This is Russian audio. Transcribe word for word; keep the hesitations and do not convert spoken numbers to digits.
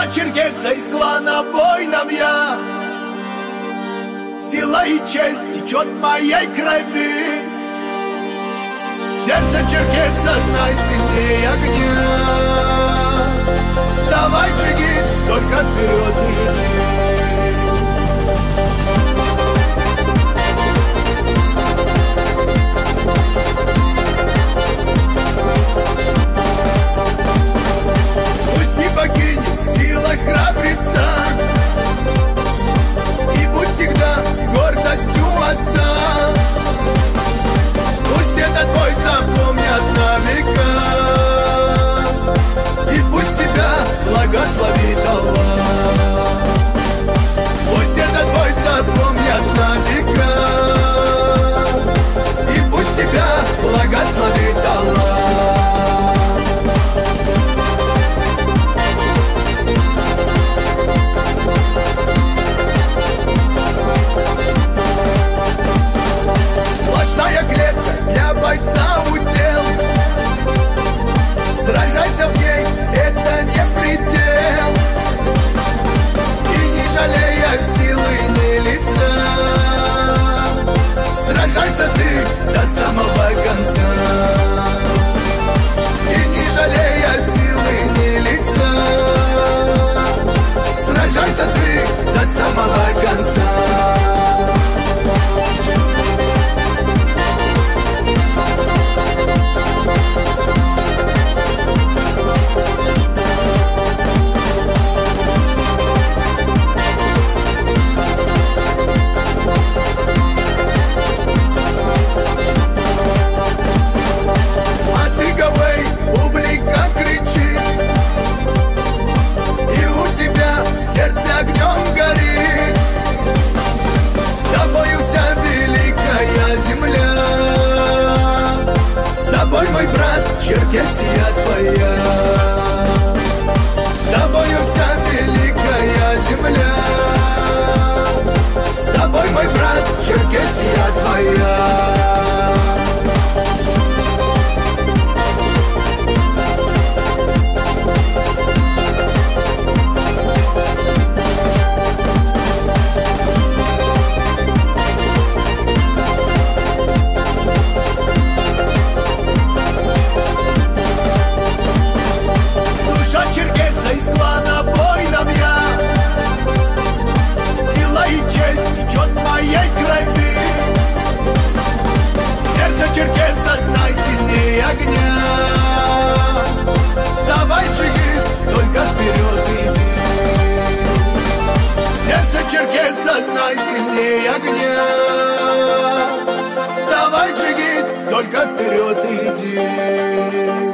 Душа черкеса из клана воинов я, сила и честь течет в моей крови. Сердце черкеса, знай, сильнее огня. Давай, Джигит, только вперед иди. Пусть не покинет сила храбреца, и будь всегда гордостью отца. Пусть этот бой запомнят на века, и пусть тебя благословит Аллах. Пусть этот бой запомнят на века, и пусть тебя благословит Аллах. Сплошная клетка для бойца удел. Сражайся в ней, это не предел. И не жалея силы ни лица, сражайся ты до самого конца. И не жалея силы ни лица, сражайся ты до самого конца. Сердце огнем горит, с тобою вся великая земля. С тобой, мой брат, Черкесия твоя. С тобою вся великая земля. С тобой, мой брат, Черкесия твоя. Из клана воинов я, сила и честь течет в моей крови. Сердце черкеса, знай, сильнее огня. Давай, Джигит, только вперед иди. Сердце черкеса, знай, сильнее огня. Давай, Джигит, только вперед иди.